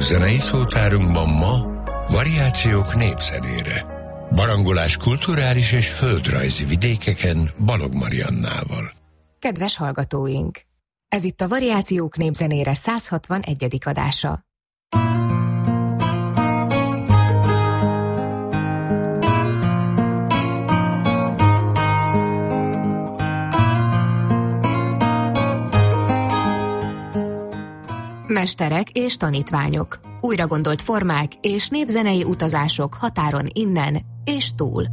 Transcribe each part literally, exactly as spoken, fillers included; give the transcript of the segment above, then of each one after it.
Zenei szótárunkban ma variációk népzenére. Barangolás kulturális és földrajzi vidékeken Balogh Mariannával. Kedves hallgatóink! Ez itt a Variációk népzenére száz hatvanegyedik adása. Mesterek és tanítványok, újragondolt formák és népzenei utazások határon innen és túl.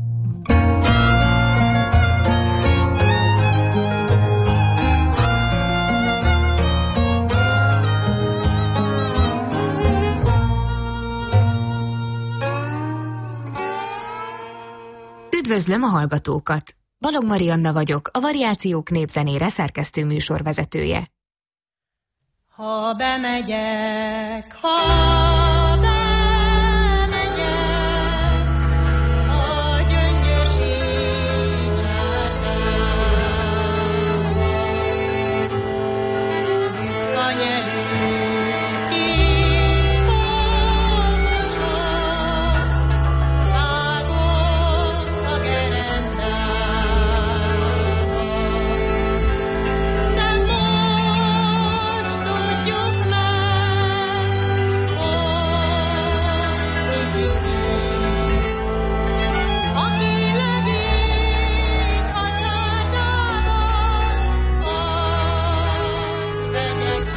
Üdvözlöm a hallgatókat! Balogh Marianna vagyok, a Variációk népzenére szerkesztő műsorvezetője. Ha bemegyek, ha bemegyek a gyöngyösi csárdába, bükkanyelű kis fogosok, vágok a gerendába. De most tudjuk meg, hogy ki ki, aki legény a csárdában, azt vegye ki.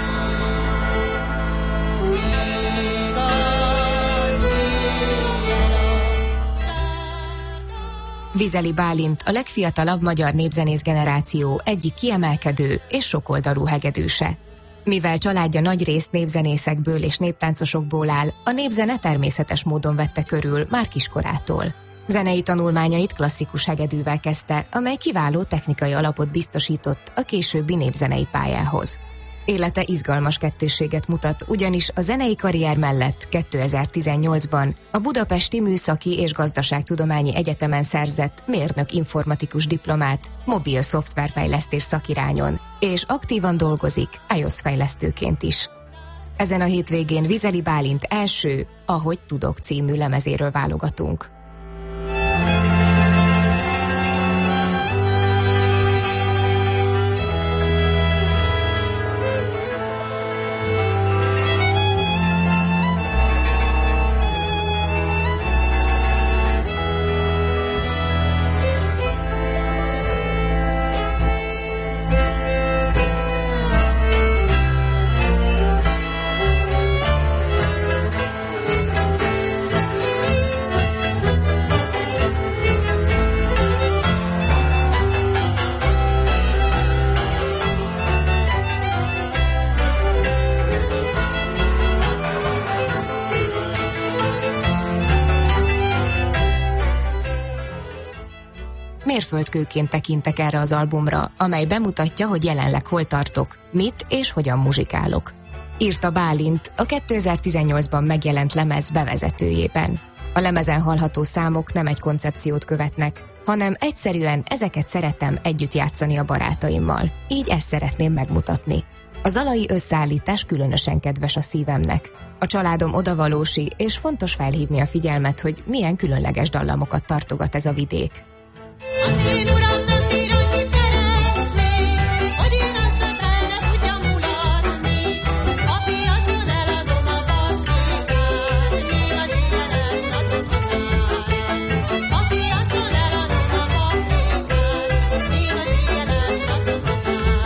Még az éjjel a csárda. Vizeli Bálint a legfiatalabb magyar népzenész generáció egyik kiemelkedő és sokoldalú hegedűse. Mivel családja nagyrészt népzenészekből és néptáncosokból áll, a népzene természetes módon vette körül már kiskorától. Zenei tanulmányait klasszikus hegedűvel kezdte, amely kiváló technikai alapot biztosított a későbbi népzenei pályához. Élete izgalmas kettősséget mutat, ugyanis a zenei karrier mellett kétezer-tizennyolcban a Budapesti Műszaki és Gazdaságtudományi Egyetemen szerzett mérnök-informatikus diplomát mobil szoftverfejlesztés szakirányon, és aktívan dolgozik iOS fejlesztőként is. Ezen a hétvégén Vizeli Bálint első Ahogy tudok című lemezéről válogatunk. Mérföldkőként tekintek erre az albumra, amely bemutatja, hogy jelenleg hol tartok, mit és hogyan muzsikálok. Írta Bálint a kétezer-tizennyolcban megjelent lemez bevezetőjében. A lemezen hallható számok nem egy koncepciót követnek, hanem egyszerűen ezeket szeretem együtt játszani a barátaimmal. Így ezt szeretném megmutatni. A zalai összeállítás különösen kedves a szívemnek. A családom odavalósi, és fontos felhívni a figyelmet, hogy milyen különleges dallamokat tartogat ez a vidék. Az én uram nem bír annyit keresni, hogy én azt nem benne tudjam mulatni. A piacon eladom a paprikát, még az ilyenek adom az árat. A piacon eladom a paprikát, még az ilyenek adom az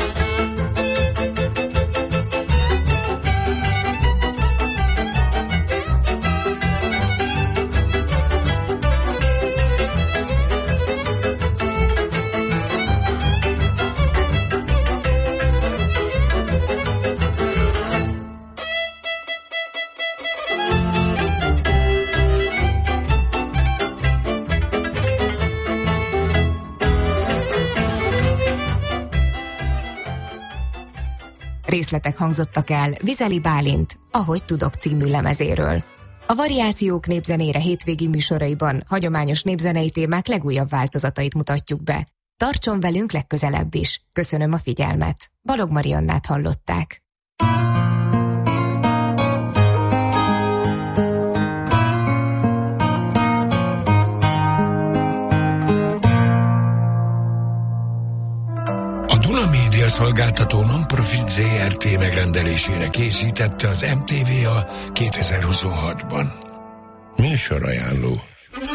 Részletek hangzottak el Vizeli Bálint Ahogy tudok című lemezéről. A Variációk népzenére hétvégi műsoraiban hagyományos népzenei témák legújabb változatait mutatjuk be. Tartson velünk legközelebb is. Köszönöm a figyelmet. Balogh Mariannát hallották. médiaszolgáltató Non-Profit zé er té megrendelésére készítette az em té vé a kétezer-huszonhatban. Műsorajánló.